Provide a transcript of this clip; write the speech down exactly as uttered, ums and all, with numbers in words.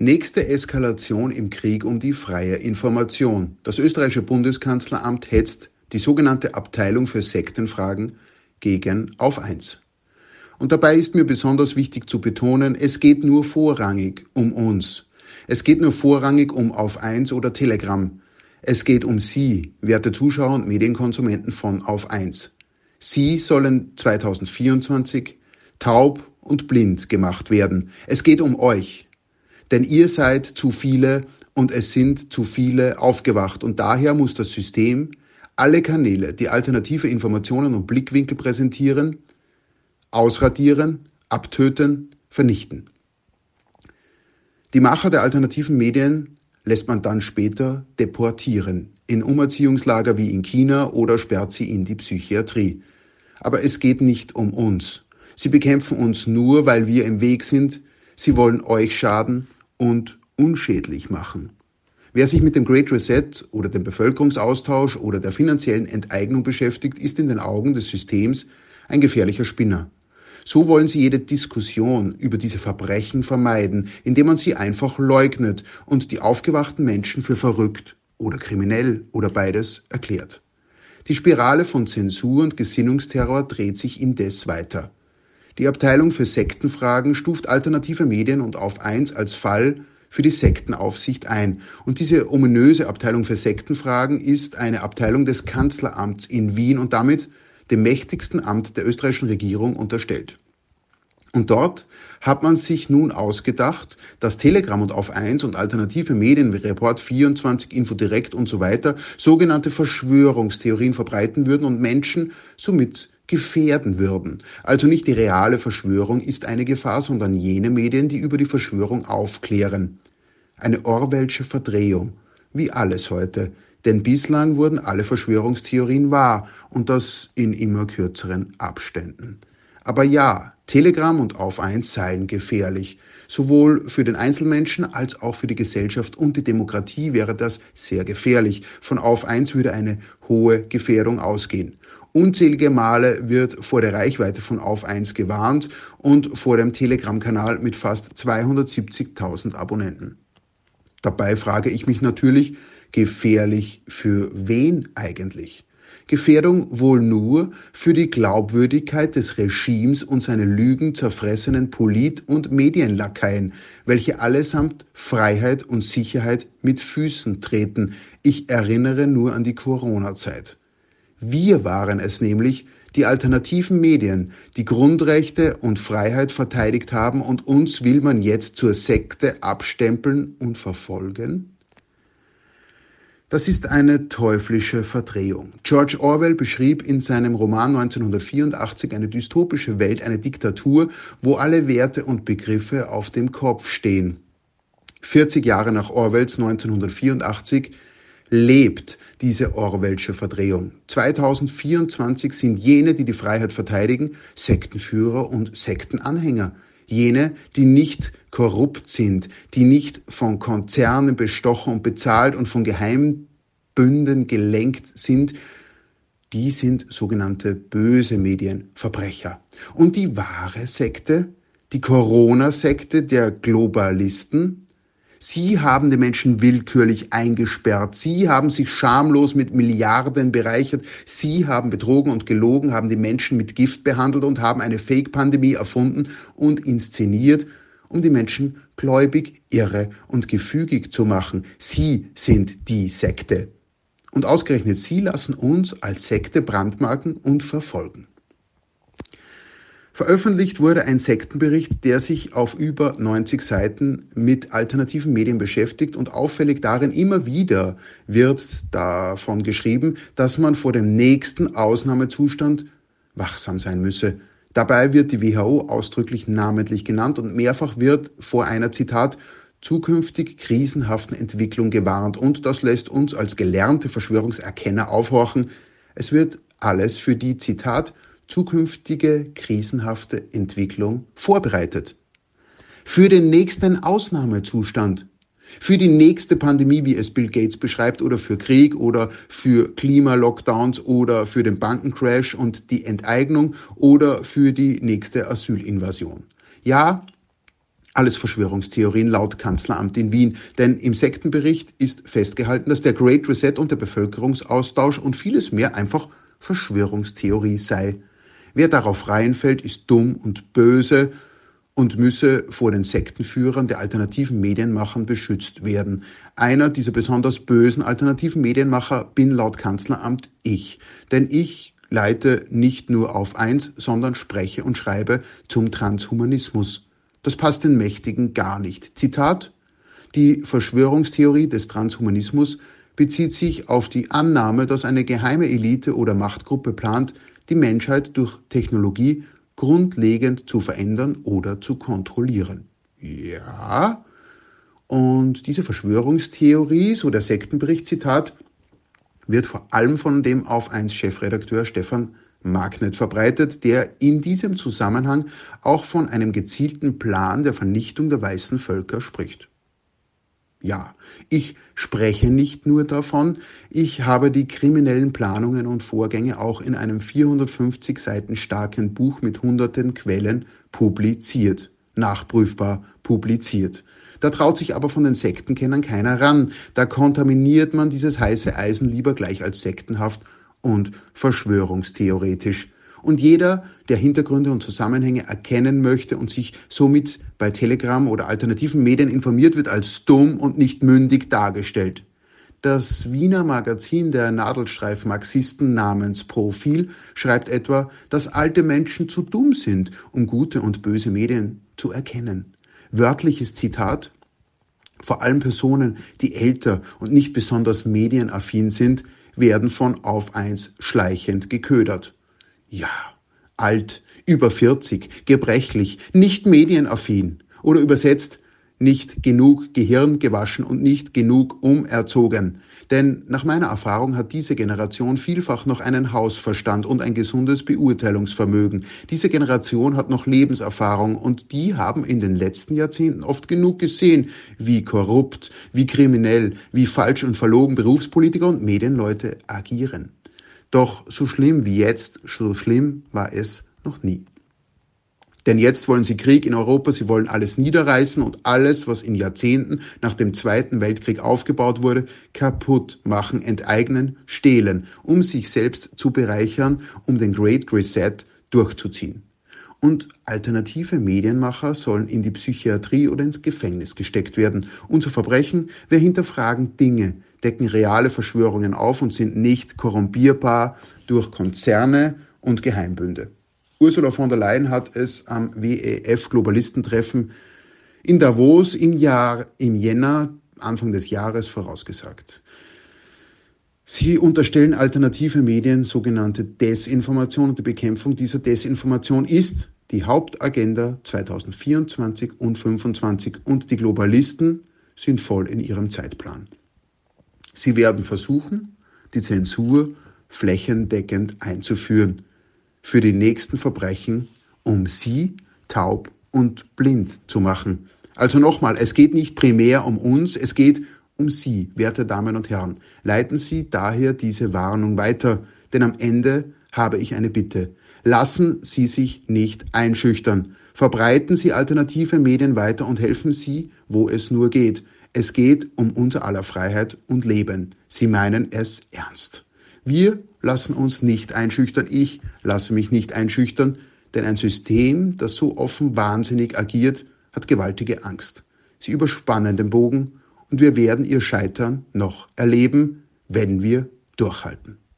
Nächste Eskalation im Krieg um die freie Information. Das österreichische Bundeskanzleramt hetzt die sogenannte Abteilung für Sektenfragen gegen Auf eins. Und dabei ist mir besonders wichtig zu betonen, es geht nur vorrangig um uns. Es geht nur vorrangig um Auf eins oder Telegram. Es geht um Sie, werte Zuschauer und Medienkonsumenten von Auf eins. Sie sollen zweitausendvierundzwanzig taub und blind gemacht werden. Es geht um euch. Denn ihr seid zu viele und es sind zu viele aufgewacht. Und daher muss das System alle Kanäle, die alternative Informationen und Blickwinkel präsentieren, ausradieren, abtöten, vernichten. Die Macher der alternativen Medien lässt man dann später deportieren, in Umerziehungslager wie in China oder sperrt sie in die Psychiatrie. Aber es geht nicht um uns. Sie bekämpfen uns nur, weil wir im Weg sind. Sie wollen euch schaden und unschädlich machen. Wer sich mit dem Great Reset oder dem Bevölkerungsaustausch oder der finanziellen Enteignung beschäftigt, ist in den Augen des Systems ein gefährlicher Spinner. So wollen sie jede Diskussion über diese Verbrechen vermeiden, indem man sie einfach leugnet und die aufgewachten Menschen für verrückt oder kriminell oder beides erklärt. Die Spirale von Zensur und Gesinnungsterror dreht sich indes weiter. Die Abteilung für Sektenfragen stuft alternative Medien und Auf eins als Fall für die Sektenaufsicht ein. Und diese ominöse Abteilung für Sektenfragen ist eine Abteilung des Kanzleramts in Wien und damit dem mächtigsten Amt der österreichischen Regierung unterstellt. Und dort hat man sich nun ausgedacht, dass Telegram und Auf eins und alternative Medien wie Report vierundzwanzig, Infodirect und so weiter sogenannte Verschwörungstheorien verbreiten würden und Menschen somit gefährden würden. Also nicht die reale Verschwörung ist eine Gefahr, sondern jene Medien, die über die Verschwörung aufklären. Eine Orwellsche Verdrehung, wie alles heute. Denn bislang wurden alle Verschwörungstheorien wahr und das in immer kürzeren Abständen. Aber ja, Telegram und Auf eins seien gefährlich. Sowohl für den Einzelmenschen als auch für die Gesellschaft und die Demokratie wäre das sehr gefährlich. Von Auf eins würde eine hohe Gefährdung ausgehen. Unzählige Male wird vor der Reichweite von Auf eins gewarnt und vor dem Telegram-Kanal mit fast zweihundertsiebzigtausend Abonnenten. Dabei frage ich mich natürlich, gefährlich für wen eigentlich? Gefährdung wohl nur für die Glaubwürdigkeit des Regimes und seine lügenzerfressenen Polit- und Medienlakaien, welche allesamt Freiheit und Sicherheit mit Füßen treten. Ich erinnere nur an die Corona-Zeit. Wir waren es nämlich, die alternativen Medien, die Grundrechte und Freiheit verteidigt haben und uns will man jetzt zur Sekte abstempeln und verfolgen? Das ist eine teuflische Verdrehung. George Orwell beschrieb in seinem Roman neunzehnhundertvierundachtzig eine dystopische Welt, eine Diktatur, wo alle Werte und Begriffe auf dem Kopf stehen. vierzig Jahre nach Orwells neunzehnhundertvierundachtzig lebt diese Orwellsche Verdrehung. zweitausendvierundzwanzig sind jene, die die Freiheit verteidigen, Sektenführer und Sektenanhänger. Jene, die nicht korrupt sind, die nicht von Konzernen bestochen und bezahlt und von Geheimbünden gelenkt sind, die sind sogenannte böse Medienverbrecher. Und die wahre Sekte, die Corona-Sekte der Globalisten, sie haben die Menschen willkürlich eingesperrt. Sie haben sich schamlos mit Milliarden bereichert. Sie haben betrogen und gelogen, haben die Menschen mit Gift behandelt und haben eine Fake-Pandemie erfunden und inszeniert, um die Menschen gläubig, irre und gefügig zu machen. Sie sind die Sekte. Und ausgerechnet sie lassen uns als Sekte brandmarken und verfolgen. Veröffentlicht wurde ein Sektenbericht, der sich auf über neunzig Seiten mit alternativen Medien beschäftigt und auffällig darin immer wieder wird davon geschrieben, dass man vor dem nächsten Ausnahmezustand wachsam sein müsse. Dabei wird die W H O ausdrücklich namentlich genannt und mehrfach wird vor einer, Zitat, zukünftig krisenhaften Entwicklung gewarnt und das lässt uns als gelernte Verschwörungserkenner aufhorchen. Es wird alles für die, Zitat, zukünftige krisenhafte Entwicklung vorbereitet. Für den nächsten Ausnahmezustand, für die nächste Pandemie, wie es Bill Gates beschreibt, oder für Krieg oder für Klimalockdowns oder für den Bankencrash und die Enteignung oder für die nächste Asylinvasion. Ja, Alles Verschwörungstheorien laut Kanzleramt in Wien, denn im Sektenbericht ist festgehalten, dass der Great Reset und der Bevölkerungsaustausch und vieles mehr einfach Verschwörungstheorie sei. Wer darauf reinfällt, ist dumm und böse und müsse vor den Sektenführern der alternativen Medienmachern beschützt werden. Einer dieser besonders bösen alternativen Medienmacher bin laut Kanzleramt ich, denn ich leite nicht nur auf eins, sondern spreche und schreibe zum Transhumanismus. Das passt den Mächtigen gar nicht. Zitat: Die Verschwörungstheorie des Transhumanismus bezieht sich auf die Annahme, dass eine geheime Elite oder Machtgruppe plant, die Menschheit durch Technologie grundlegend zu verändern oder zu kontrollieren. Ja, und diese Verschwörungstheorie, so der Sektenbericht, Zitat, wird vor allem von dem auf eins Chefredakteur Stefan Magnet verbreitet, der in diesem Zusammenhang auch von einem gezielten Plan der Vernichtung der weißen Völker spricht. Ja, ich spreche nicht nur davon, ich habe die kriminellen Planungen und Vorgänge auch in einem vierhundertfünfzig Seiten starken Buch mit hunderten Quellen publiziert, nachprüfbar publiziert. Da traut sich aber von den Sektenkennern keiner ran, da kontaminiert man dieses heiße Eisen lieber gleich als sektenhaft und verschwörungstheoretisch. Und jeder, der Hintergründe und Zusammenhänge erkennen möchte und sich somit bei Telegram oder alternativen Medien informiert, wird als dumm und nicht mündig dargestellt. Das Wiener Magazin der Nadelstreif-Marxisten namens Profil schreibt etwa, dass alte Menschen zu dumm sind, um gute und böse Medien zu erkennen. Wörtliches Zitat: Vor allem Personen, die älter und nicht besonders medienaffin sind, werden von auf eins schleichend geködert. Ja, alt, über vierzig, gebrechlich, nicht medienaffin oder übersetzt, nicht genug Gehirn gewaschen und nicht genug umerzogen. Denn nach meiner Erfahrung hat diese Generation vielfach noch einen Hausverstand und ein gesundes Beurteilungsvermögen. Diese Generation hat noch Lebenserfahrung und die haben in den letzten Jahrzehnten oft genug gesehen, wie korrupt, wie kriminell, wie falsch und verlogen Berufspolitiker und Medienleute agieren. Doch so schlimm wie jetzt, so schlimm war es noch nie. Denn jetzt wollen sie Krieg in Europa, sie wollen alles niederreißen und alles, was in Jahrzehnten nach dem Zweiten Weltkrieg aufgebaut wurde, kaputt machen, enteignen, stehlen, um sich selbst zu bereichern, um den Great Reset durchzuziehen. Und alternative Medienmacher sollen in die Psychiatrie oder ins Gefängnis gesteckt werden. Unser Verbrechen: Wir hinterfragen Dinge, decken reale Verschwörungen auf und sind nicht korrumpierbar durch Konzerne und Geheimbünde. Ursula von der Leyen hat es am W E F-Globalistentreffen in Davos im Jahr, im Jänner, Anfang des Jahres vorausgesagt. Sie unterstellen alternative Medien sogenannte Desinformation und die Bekämpfung dieser Desinformation ist die Hauptagenda zweitausendvierundzwanzig und fünfundzwanzig und die Globalisten sind voll in ihrem Zeitplan. Sie werden versuchen, die Zensur flächendeckend einzuführen für die nächsten Verbrechen, um sie taub und blind zu machen. Also nochmal, es geht nicht primär um uns, es geht um Sie, werte Damen und Herren. Leiten Sie daher diese Warnung weiter, denn am Ende habe ich eine Bitte. Lassen Sie sich nicht einschüchtern. Verbreiten Sie alternative Medien weiter und helfen Sie, wo es nur geht. Es geht um unser aller Freiheit und Leben. Sie meinen es ernst. Wir lassen uns nicht einschüchtern, ich lasse mich nicht einschüchtern, denn ein System, das so offen wahnsinnig agiert, hat gewaltige Angst. Sie überspannen den Bogen und wir werden ihr Scheitern noch erleben, wenn wir durchhalten.